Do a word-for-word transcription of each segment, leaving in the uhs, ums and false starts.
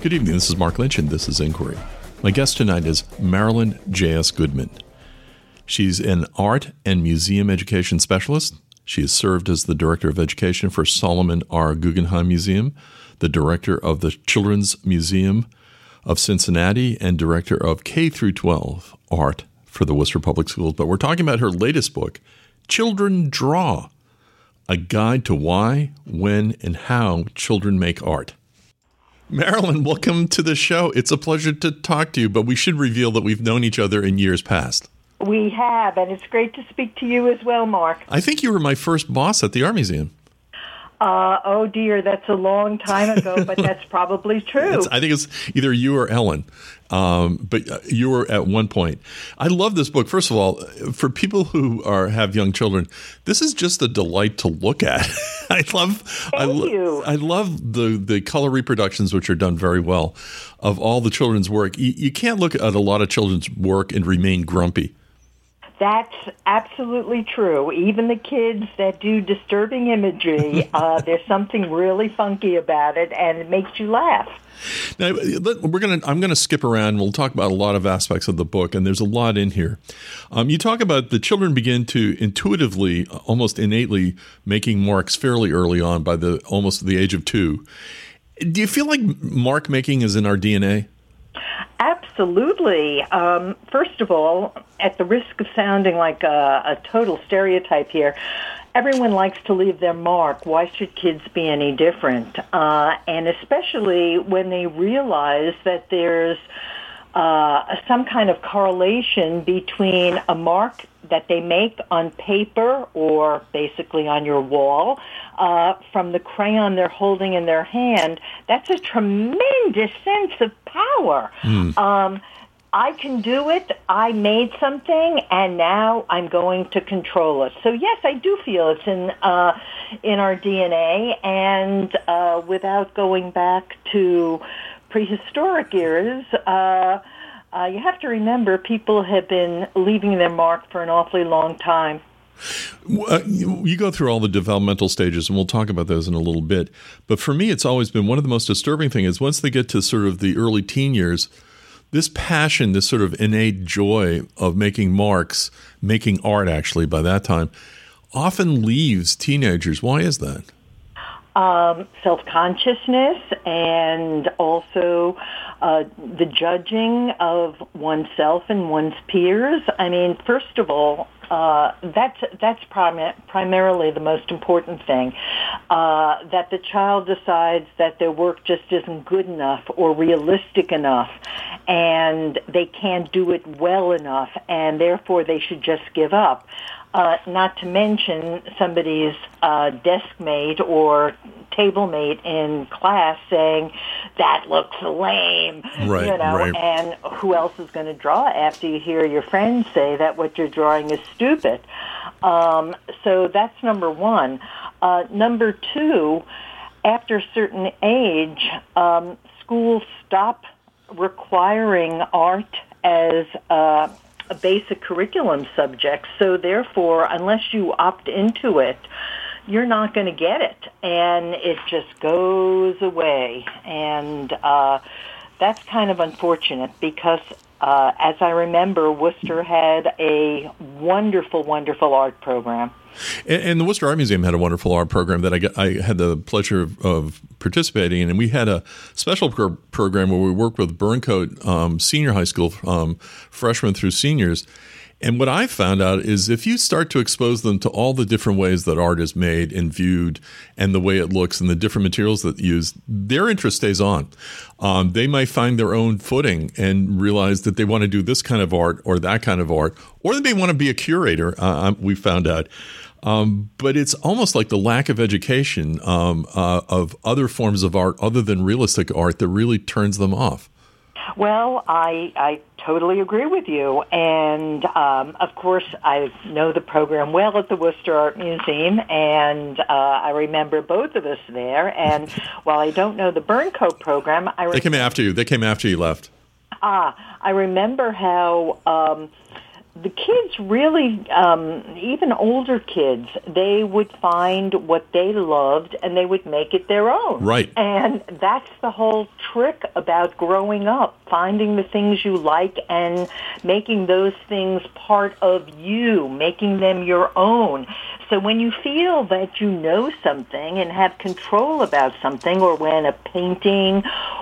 Good evening. This is Mark Lynch, and this is Inquiry. My guest tonight is Marilyn J S. Goodman. She's an art and museum education specialist. She has served as the Director of Education for Solomon R. Guggenheim Museum, the Director of the Children's Museum of Cincinnati, and Director of K through twelve Art for the Worcester Public Schools. But we're talking about her latest book, Children Draw, a guide to why, when, and how children make art. Marilyn, welcome to the show. It's a pleasure to talk to you, but we should reveal that we've known each other in years past. We have, and it's great to speak to you as well, Mark. I think you were my first boss at the Art Museum. Uh, oh, dear, that's a long time ago, but that's probably true. It's, I think it's either you or Ellen, um, but you were at one point. I love this book. First of all, for people who are have young children, this is just a delight to look at. I love, Thank I, lo- you. I love the, the color reproductions, which are done very well, of all the children's work. You, you can't look at a lot of children's work and remain grumpy. That's absolutely true. Even the kids that do disturbing imagery, uh, there's something really funky about it, and it makes you laugh. Now, we're gonna. I'm going to skip around. We'll talk about a lot of aspects of the book, and there's a lot in here. Um, you talk about the children begin to intuitively, almost innately, making marks fairly early on, by the almost the age of two. Do you feel like mark making is in our D N A? Absolutely. Um, first of all, at the risk of sounding like a, a total stereotype here, everyone likes to leave their mark. Why should kids be any different? Uh, and especially when they realize that there's uh, some kind of correlation between a mark that they make on paper or basically on your wall uh, from the crayon they're holding in their hand. That's a tremendous sense of power. Mm. Um, I can do it. I made something, and now I'm going to control it. So yes, I do feel it's in uh, in our D N A, and uh, without going back to prehistoric eras, uh, uh, you have to remember people have been leaving their mark for an awfully long time. Uh, you, you go through all the developmental stages, and we'll talk about those in a little bit. But for me, it's always been one of the most disturbing things is once they get to sort of the early teen years, this passion, this sort of innate joy of making marks, making art actually by that time, often leaves teenagers. Why is that? Um, self-consciousness and also uh, the judging of oneself and one's peers. I mean, first of all, uh, that's that's prim- primarily the most important thing, uh, that the child decides that their work just isn't good enough or realistic enough, and they can't do it well enough, and therefore they should just give up. Uh, not to mention somebody's uh, desk mate or table mate in class saying, that looks lame, right, you know, right. And who else is going to draw after you hear your friends say that what you're drawing is stupid? Um, so that's number one. Uh, number two, after a certain age, um, schools stop requiring art as uh a basic curriculum subject. So therefore, unless you opt into it, you're not going to get it. And it just goes away. And uh, that's kind of unfortunate because, uh, as I remember, Worcester had a wonderful, wonderful art program. And, and the Worcester Art Museum had a wonderful art program that I, got, I had the pleasure of, of participating in. And we had a special pro- program where we worked with Burncoat um, Senior High School, um, freshmen through seniors. And what I found out is if you start to expose them to all the different ways that art is made and viewed and the way it looks and the different materials that used, their interest stays on. Um, they might find their own footing and realize that they want to do this kind of art or that kind of art, or they may want to be a curator, uh, we found out. Um, but it's almost like the lack of education um, uh, of other forms of art other than realistic art that really turns them off. Well, I, I totally agree with you. And, um, of course, I know the program well at the Worcester Art Museum, and uh, I remember both of us there. And while I don't know the Burncoat program, I remember... They came after you. They came after you left. Ah, I remember how... Um, the kids really, um, even older kids, they would find what they loved and they would make it their own. Right. And that's the whole trick about growing up, finding the things you like and making those things part of you, making them your own. So when you feel that you know something and have control about something, or when a painting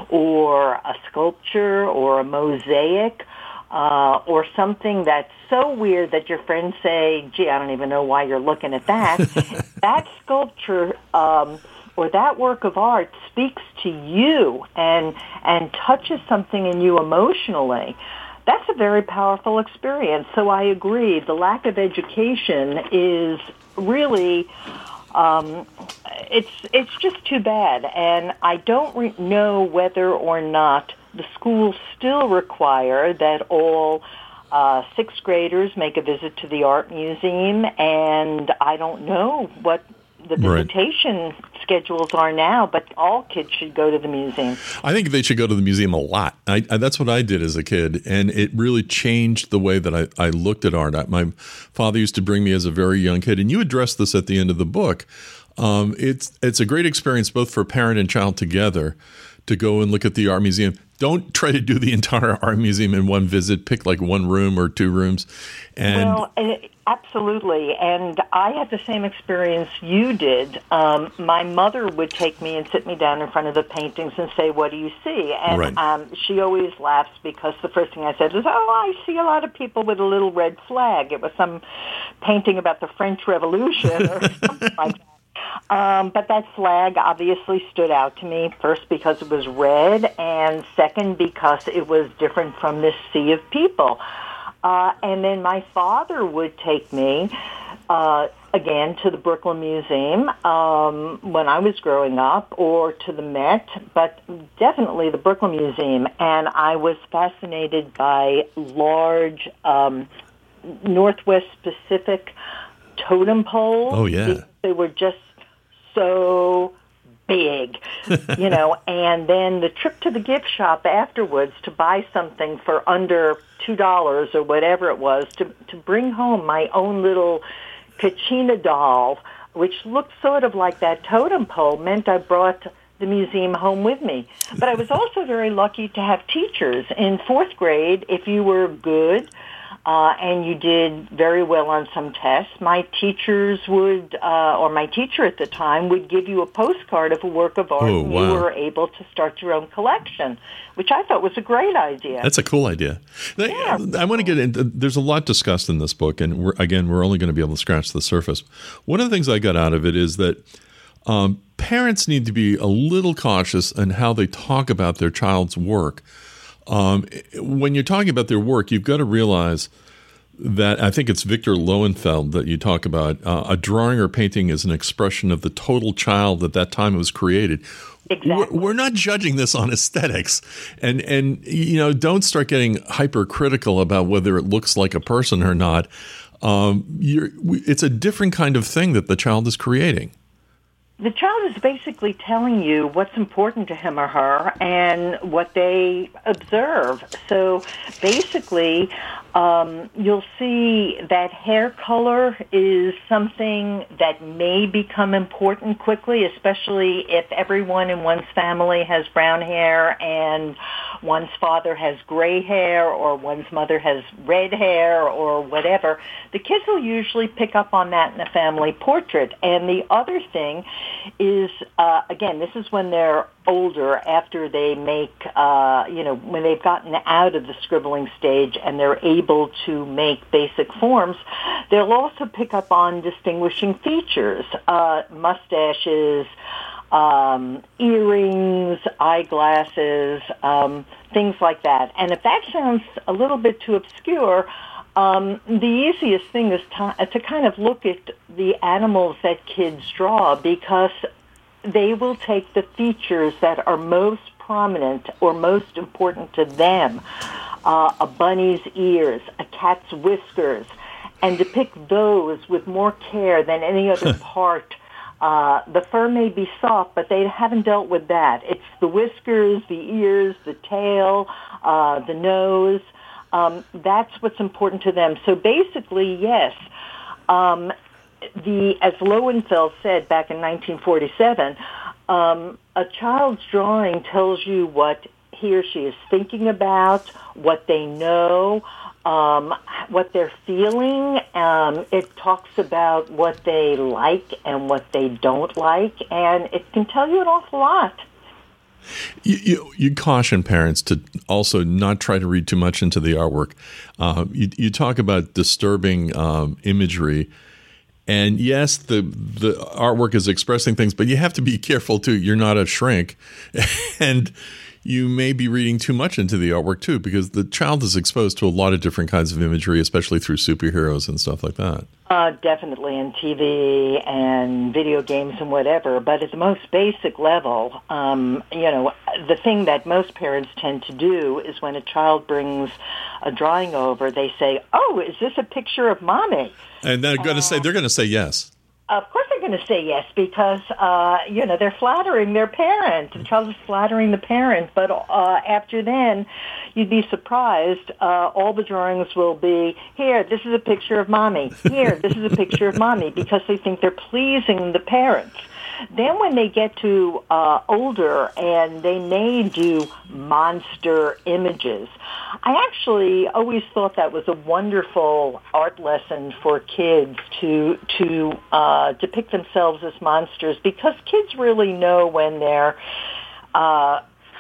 or a sculpture or a mosaic uh, or something that's so weird that your friends say, gee, I don't even know why you're looking at that, that sculpture um, or that work of art speaks to you and and touches something in you emotionally. That's a very powerful experience. So I agree. The lack of education is really, um, it's it's just too bad. And I don't re- know whether or not the schools still require that all uh, sixth graders make a visit to the art museum. And I don't know what the visitation right. schedules are now, but all kids should go to the museum. I think they should go to the museum a lot. I, I, that's what I did as a kid, and it really changed the way that I, I looked at art. I, my father used to bring me as a very young kid, and you addressed this at the end of the book. Um, it's it's a great experience both for parent and child together to go and look at the art museum. Don't try to do the entire art museum in one visit. Pick like one room or two rooms. And well, absolutely. And I had the same experience you did. Um, my mother would take me and sit me down in front of the paintings and say, what do you see? And right. um, she always laughs because the first thing I said is, oh, I see a lot of people with a little red flag. It was some painting about the French Revolution or something like that. Um, but that flag obviously stood out to me, first because it was red, and second because it was different from this sea of people. Uh, and then my father would take me, uh, again, to the Brooklyn Museum um, when I was growing up, or to the Met, but definitely the Brooklyn Museum. And I was fascinated by large um, Northwest Pacific totem poles. Oh, yeah. They were just so big, you know, and then the trip to the gift shop afterwards to buy something for under two dollars or whatever it was, to, to bring home my own little Kachina doll, which looked sort of like that totem pole, meant I brought the museum home with me. But I was also very lucky to have teachers. In fourth grade, if you were good, Uh, and you did very well on some tests, my teachers would, uh, or my teacher at the time, would give you a postcard of a work of art, oh, and wow. you were able to start your own collection, which I thought was a great idea. That's a cool idea. Yeah. I, I want to get into, there's a lot discussed in this book, and we're, again, we're only going to be able to scratch the surface. One of the things I got out of it is that um, parents need to be a little cautious in how they talk about their child's work. Um, when you're talking about their work, you've got to realize that, I think it's Victor Lowenfeld that you talk about, uh, a drawing or painting is an expression of the total child at that time it was created. Exactly. We're, we're not judging this on aesthetics, and and you know, don't start getting hypercritical about whether it looks like a person or not. Um, you're, it's a different kind of thing that the child is creating. The child is basically telling you what's important to him or her and what they observe. So basically, um, you'll see that hair color is something that may become important quickly, especially if everyone in one's family has brown hair and one's father has gray hair or one's mother has red hair or whatever. The kids will usually pick up on that in a family portrait. And the other thing is, uh, again, this is when they're older, after they make, uh, you know, when they've gotten out of the scribbling stage and they're able to make basic forms, they'll also pick up on distinguishing features, uh, mustaches, um, earrings, eyeglasses, um, things like that. And if that sounds a little bit too obscure, Um, the easiest thing is to, to kind of look at the animals that kids draw, because they will take the features that are most prominent or most important to them, uh, a bunny's ears, a cat's whiskers, and depict those with more care than any other part. Uh, the fur may be soft, but they haven't dealt with that. It's the whiskers, the ears, the tail, uh, the nose. Um, that's what's important to them. So basically, yes, um, the as Lowenfeld said back in nineteen forty-seven, um, a child's drawing tells you what he or she is thinking about, what they know, um, what they're feeling. Um, it talks about what they like and what they don't like, and it can tell you an awful lot. You, you, you caution parents to also not try to read too much into the artwork. Uh, you, you talk about disturbing um, imagery, and yes, the the artwork is expressing things, but you have to be careful too. You're not a shrink, and you may be reading too much into the artwork too, because the child is exposed to a lot of different kinds of imagery, especially through superheroes and stuff like that. Uh, definitely in T V and video games and whatever. But at the most basic level, um, you know, the thing that most parents tend to do is when a child brings a drawing over, they say, "Oh, is this a picture of mommy?" And they're going to uh, say they're going to say yes. Of course they're going to say yes because, uh, you know, they're flattering their parent. The child is flattering the parent. But uh, after then, you'd be surprised. Uh, all the drawings will be, here, this is a picture of mommy. Here, this is a picture of mommy, because they think they're pleasing the parents. Then when they get to uh, older and they may do monster images, I actually always thought that was a wonderful art lesson for kids to to uh, depict themselves as monsters, because kids really know when they're, uh,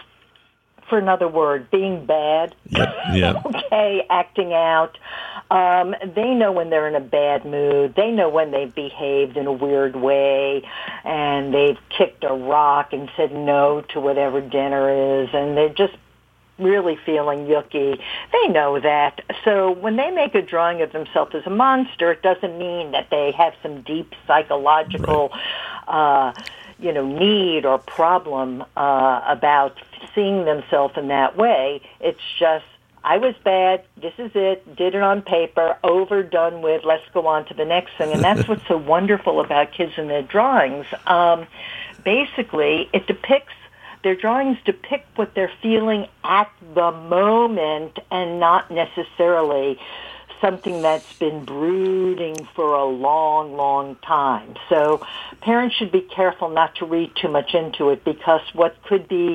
for another word, being bad, yep, yep. okay, acting out. Um, they know when they're in a bad mood. They know when they've behaved in a weird way and they've kicked a rock and said no to whatever dinner is, and they're just really feeling yucky. They know that. So when they make a drawing of themselves as a monster, it doesn't mean that they have some deep psychological right. uh, you know, need or problem uh, about seeing themselves in that way. It's just, I was bad, this is it, did it on paper, over, done with, let's go on to the next thing. And that's what's so wonderful about kids and their drawings. Um, basically, it depicts, their drawings depict what they're feeling at the moment and not necessarily something that's been brooding for a long, long time. So parents should be careful not to read too much into it, because what could be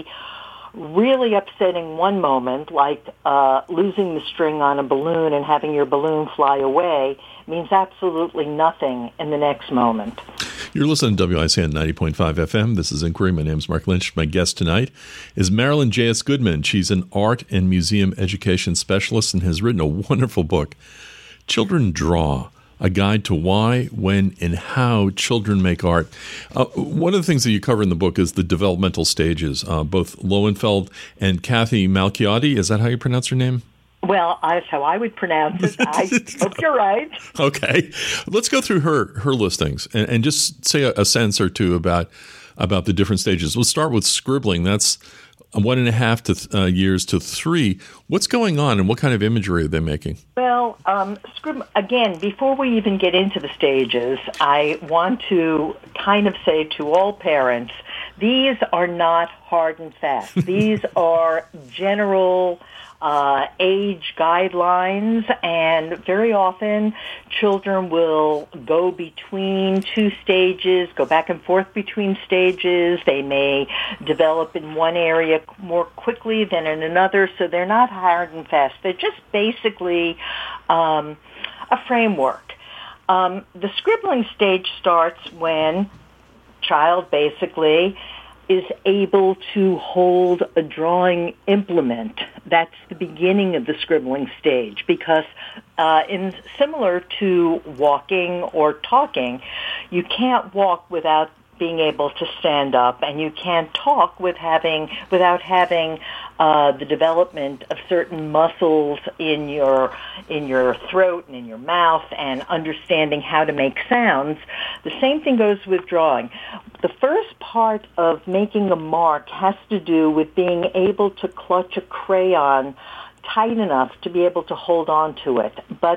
really upsetting one moment, like uh, losing the string on a balloon and having your balloon fly away, means absolutely nothing in the next moment. You're listening to W I C N ninety point five F M. This is Inquiry. My name is Mark Lynch. My guest tonight is Marilyn J S. Goodman. She's an art and museum education specialist and has written a wonderful book, Children Draw, a guide to why, when, and how children make art. Uh, one of the things that you cover in the book is the developmental stages. Uh, both Lowenfeld and Kathy Malchiotti, is that how you pronounce her name? Well, that's how I would pronounce it. I hope you're right. Okay. Let's go through her her listings and, and just say a, a sentence or two about about the different stages. We'll start with scribbling. That's one and a half to th- uh, years to three. What's going on, and what kind of imagery are they making? Well, um, scrib- again, before we even get into the stages, I want to kind of say to all parents, these are not hard and fast. These are general uh, age guidelines, and very often children will go between two stages, go back and forth between stages. They may develop in one area more quickly than in another, so they're not hard and fast. They're just basically um, a framework. Um, the scribbling stage starts when child basically is able to hold a drawing implement. That's the beginning of the scribbling stage, because uh, in similar to walking or talking, you can't walk without being able to stand up, and you can't talk with having without having uh, the development of certain muscles in your in your throat and in your mouth, and understanding how to make sounds. The same thing goes with drawing. The first part of making a mark has to do with being able to clutch a crayon tight enough to be able to hold on to it. But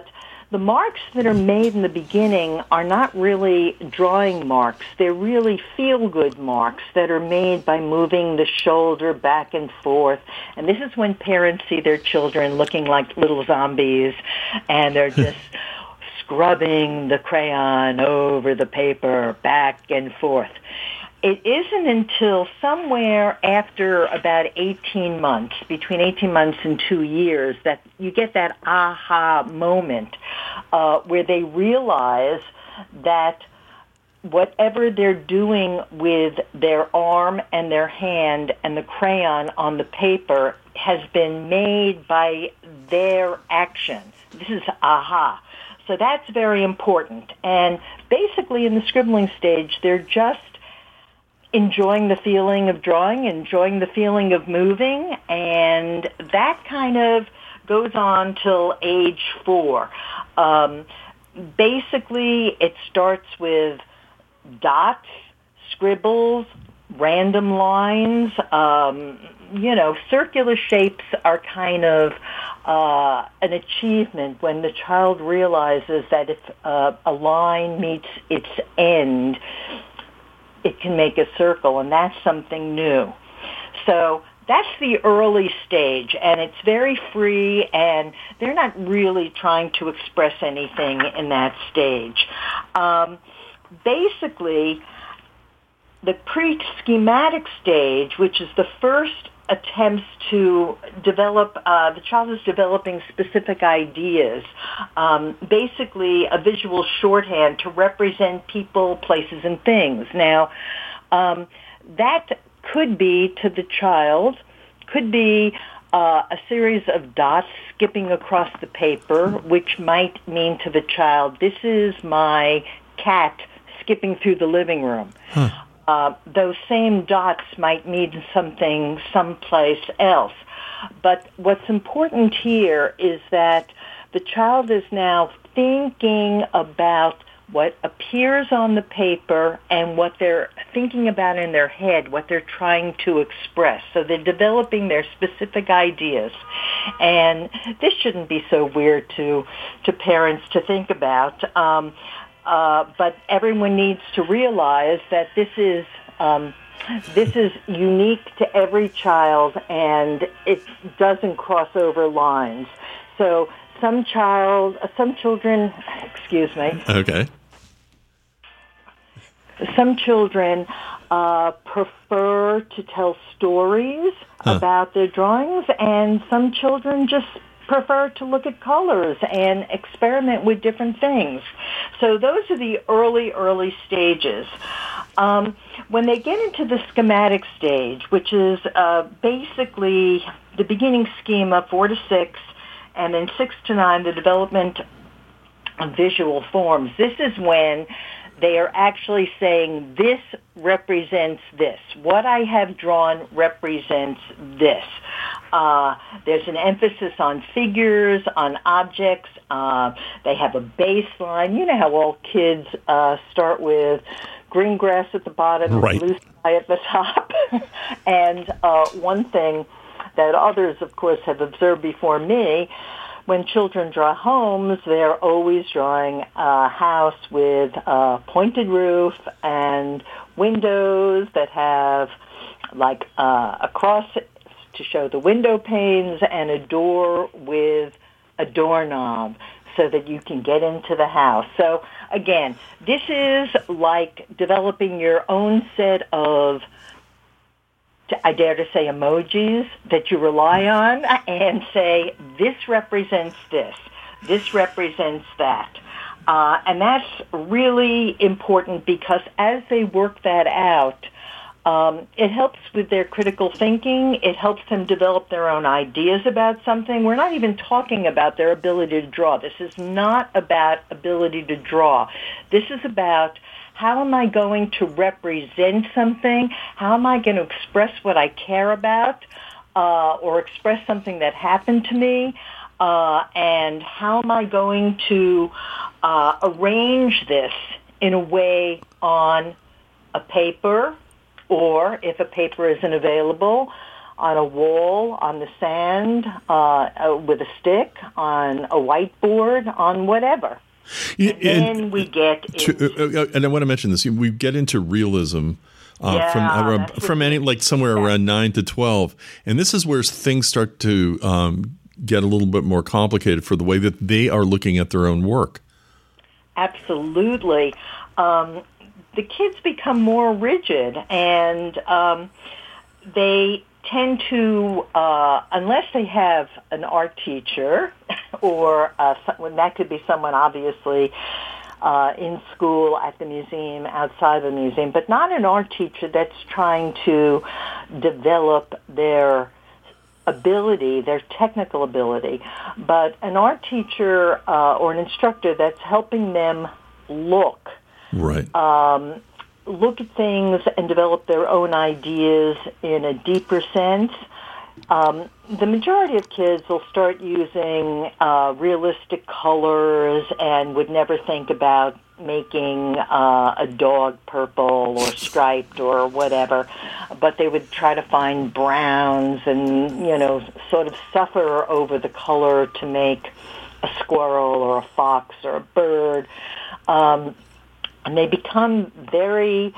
the marks that are made in the beginning are not really drawing marks. They're really feel-good marks that are made by moving the shoulder back and forth. And this is when parents see their children looking like little zombies, and they're just scrubbing the crayon over the paper back and forth. It isn't until somewhere after about eighteen months, between eighteen months and two years, that you get that aha moment uh, where they realize that whatever they're doing with their arm and their hand and the crayon on the paper has been made by their action. This is aha. So that's very important. And basically in the scribbling stage, they're just enjoying the feeling of drawing, enjoying the feeling of moving, and that kind of goes on till age four. Um, basically, it starts with dots, scribbles, random lines. Um, you know, circular shapes are kind of uh, an achievement when the child realizes that if uh, a line meets its end, it can make a circle, and that's something new. So that's the early stage, and it's very free, and they're not really trying to express anything in that stage. Um, basically, the pre-schematic stage, which is the first attempts to develop, uh, the child is developing specific ideas, um, basically a visual shorthand to represent people, places, and things. Now, um, that could be to the child, could be uh, a series of dots skipping across the paper, which might mean to the child, this is my cat skipping through the living room. Huh. Uh, those same dots might mean something someplace else. But what's important here is that the child is now thinking about what appears on the paper and what they're thinking about in their head, what they're trying to express. So they're developing their specific ideas. And this shouldn't be so weird to, to parents to think about. Um, Uh, but everyone needs to realize that this is um, this is unique to every child, and it doesn't cross over lines. So some child, some children, excuse me. Okay. Some children uh, prefer to tell stories huh. about their drawings, and some children just prefer to look at colors and experiment with different things. So those are the early, early stages. Um, when they get into the schematic stage, which is uh, basically the beginning schema, four to six, and then six to nine, the development of visual forms, this is when they are actually saying, this represents this. What I have drawn represents this. Uh, there's an emphasis on figures, on objects. Uh, they have a baseline. You know how all kids uh, start with green grass at the bottom, right. blue sky at the top. And uh, one thing that others, of course, have observed before me, when children draw homes, they're always drawing a house with a pointed roof and windows that have like uh, a cross to show the window panes and a door with a doorknob so that you can get into the house. So again, this is like developing your own set of, I dare to say, emojis that you rely on and say, this represents this, this represents that. Uh, and that's really important because as they work that out, um, it helps with their critical thinking. It helps them develop their own ideas about something. We're not even talking about their ability to draw. This is not about ability to draw. This is about how am I going to represent something? How am I going to express what I care about uh, or express something that happened to me? Uh, and how am I going to uh, arrange this in a way on a paper, or if a paper isn't available, on a wall, on the sand, uh, uh, with a stick, on a whiteboard, on whatever. Yeah, and then and, we get into... To, uh, and I want to mention this. We get into realism uh, yeah, from uh, from any like somewhere yeah. around nine to twelve, and this is where things start to um, get a little bit more complicated for the way that they are looking at their own work. Absolutely. Um, the kids become more rigid, and um, they tend to, uh, unless they have an art teacher, or uh, that could be someone obviously uh, in school, at the museum, outside the museum, but not an art teacher that's trying to develop their ability, their technical ability, but an art teacher uh, or an instructor that's helping them look. Right. Um, look at things and develop their own ideas in a deeper sense. Um, the majority of kids will start using uh, realistic colors and would never think about making uh, a dog purple or striped or whatever, but they would try to find browns and, you know, sort of suffer over the color to make a squirrel or a fox or a bird. Um, and they become very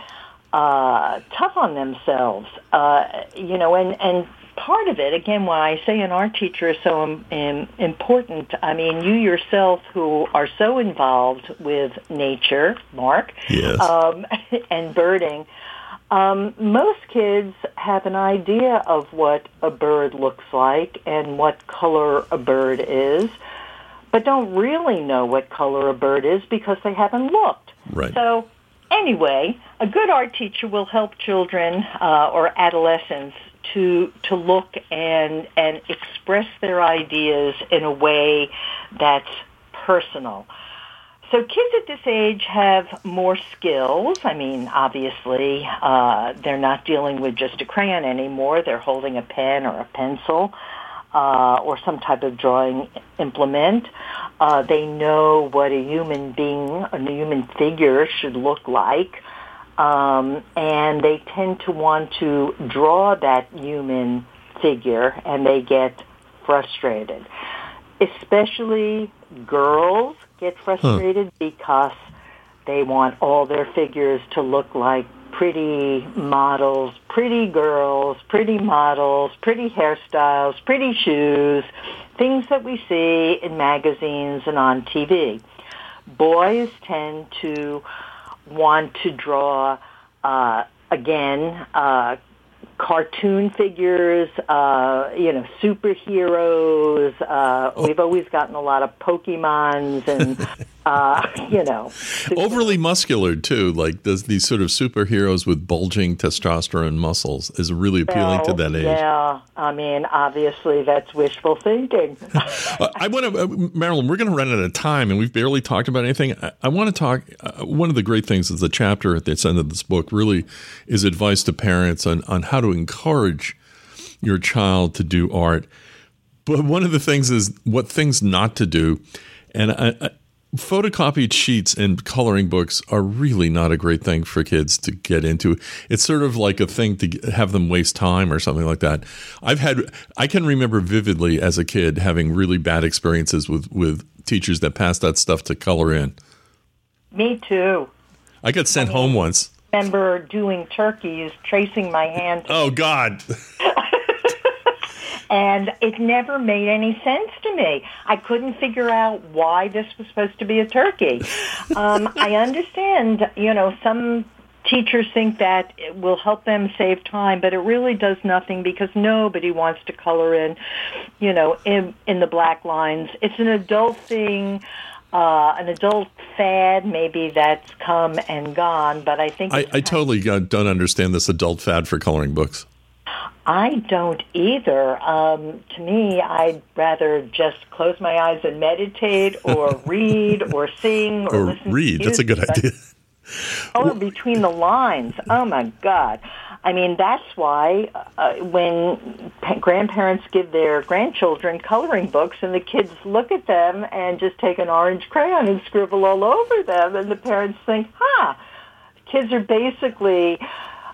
uh, tough on themselves, uh, you know, and, and part of it, again, why I say an art teacher is so um, um, important, I mean, you yourself who are so involved with nature, Mark, yes. um, and birding, um, most kids have an idea of what a bird looks like and what color a bird is, but don't really know what color a bird is because they haven't looked. Right. So anyway, a good art teacher will help children uh, or adolescents to to look and and express their ideas in a way that's personal. So kids at this age have more skills. I mean, obviously, uh, they're not dealing with just a crayon anymore. They're holding a pen or a pencil uh, or some type of drawing implement. Uh, they know what a human being, a human figure should look like. Um, and they tend to want to draw that human figure, and they get frustrated. Especially girls get frustrated huh. because they want all their figures to look like pretty models, pretty girls, pretty models, pretty hairstyles, pretty shoes, things that we see in magazines and on T V. Boys tend to want to draw, uh, again, uh, cartoon figures, uh, you know, superheroes. Uh, oh. We've always gotten a lot of Pokemons and, uh, you know. Overly muscular, too. Like does these sort of superheroes with bulging testosterone muscles is really appealing well, to that age. Yeah, I mean, obviously that's wishful thinking. uh, I want to, uh, Marilyn, we're going to run out of time, and we've barely talked about anything. I, I want to talk, uh, one of the great things is the chapter at the end of this book really is advice to parents on, on how to encourage your child to do art. But one of the things is what things not to do. And I, I, photocopied sheets and coloring books are really not a great thing for kids to get into. It's sort of like a thing to have them waste time or something like that. I've had, I can remember vividly as a kid having really bad experiences with, with teachers that passed that stuff to color in. Me too. I got sent I mean, home once. I remember doing turkeys, tracing my hand. Oh, God. And it never made any sense to me. I couldn't figure out why this was supposed to be a turkey. Um, I understand, you know, some teachers think that it will help them save time, but it really does nothing because nobody wants to color in, you know, in, in the black lines. It's an adult thing. Uh, an adult fad, maybe that's come and gone, but I think... I, I totally don't understand this adult fad for coloring books. I don't either. Um, to me, I'd rather just close my eyes and meditate or read or sing or, or listen read. to That's a good idea. Or between the lines. Oh, my God. I mean, that's why uh, when pa- grandparents give their grandchildren coloring books and the kids look at them and just take an orange crayon and scribble all over them, and the parents think, huh, kids are basically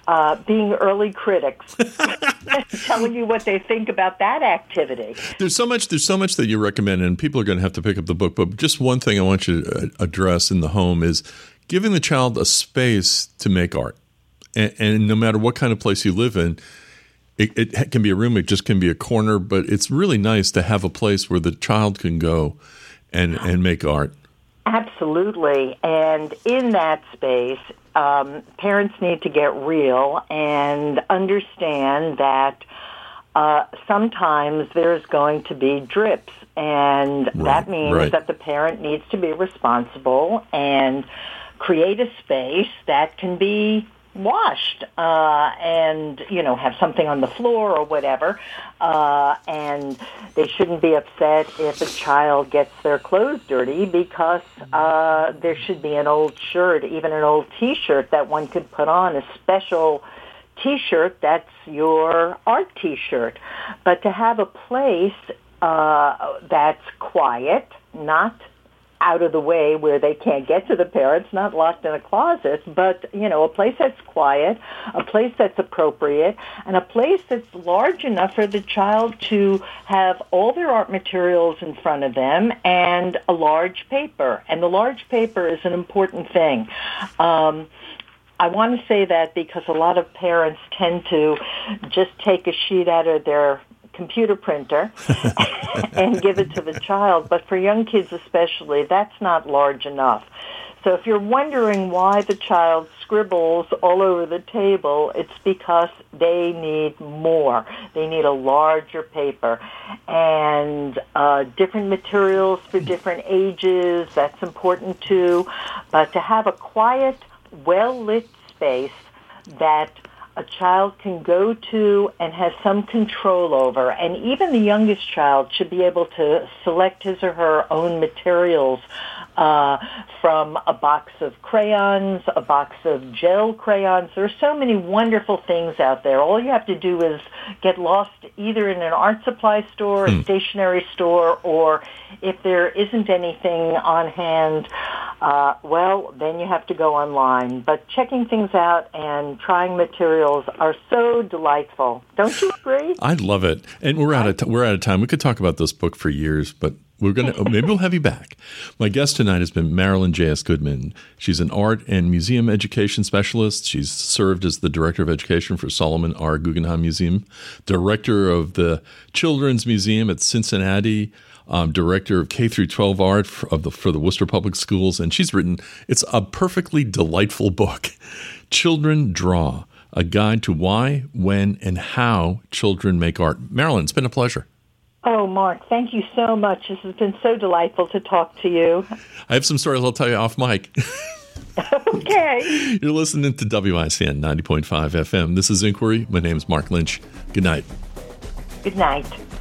uh, being early critics, telling you what they think about that activity. There's so much. There's so much that you recommend, and people are going to have to pick up the book. But just one thing I want you to address in the home is giving the child a space to make art, and, and no matter what kind of place you live in. It, it can be a room, it just can be a corner, but it's really nice to have a place where the child can go and, and make art. Absolutely. And in that space, um, parents need to get real and understand that uh, sometimes there's going to be drips. And right, that means right. that the parent needs to be responsible and create a space that can be washed uh, and, you know, have something on the floor or whatever. Uh, and they shouldn't be upset if a child gets their clothes dirty because uh, there should be an old shirt, even an old T-shirt that one could put on, a special T-shirt that's your art T-shirt. But to have a place uh, that's quiet, not out of the way where they can't get to the parents, not locked in a closet, but, you know, a place that's quiet, a place that's appropriate, and a place that's large enough for the child to have all their art materials in front of them and a large paper. And the large paper is an important thing. Um, I want to say that because a lot of parents tend to just take a sheet out of their computer printer and give it to the child. But for young kids especially, that's not large enough. So if you're wondering why the child scribbles all over the table, it's because they need more. They need a larger paper and uh, different materials for different ages. That's important too. But to have a quiet, well-lit space that a child can go to and has some control over. And even the youngest child should be able to select his or her own materials uh, from a box of crayons, a box of gel crayons. There are so many wonderful things out there. All you have to do is get lost either in an art supply store, a hmm. stationery store, or if there isn't anything on hand, uh, well, then you have to go online. But checking things out and trying materials are so delightful. Don't you agree? I love it. And we're out of t- we're out of time. We could talk about this book for years, but we're going to maybe we'll have you back. My guest tonight has been Marilyn J S. Goodman. She's an art and museum education specialist. She's served as the director of education for Solomon R. Guggenheim Museum, director of the Children's Museum at Cincinnati, um, director of K through twelve art for, of the, for the Worcester Public Schools, and she's written, it's a perfectly delightful book, Children Draw, a guide to why, when, and how children make art. Marilyn, it's been a pleasure. Oh, Mark, thank you so much. This has been so delightful to talk to you. I have some stories I'll tell you off mic. Okay. You're listening to W I C N ninety point five F M. This is Inquiry. My name is Mark Lynch. Good night. Good night.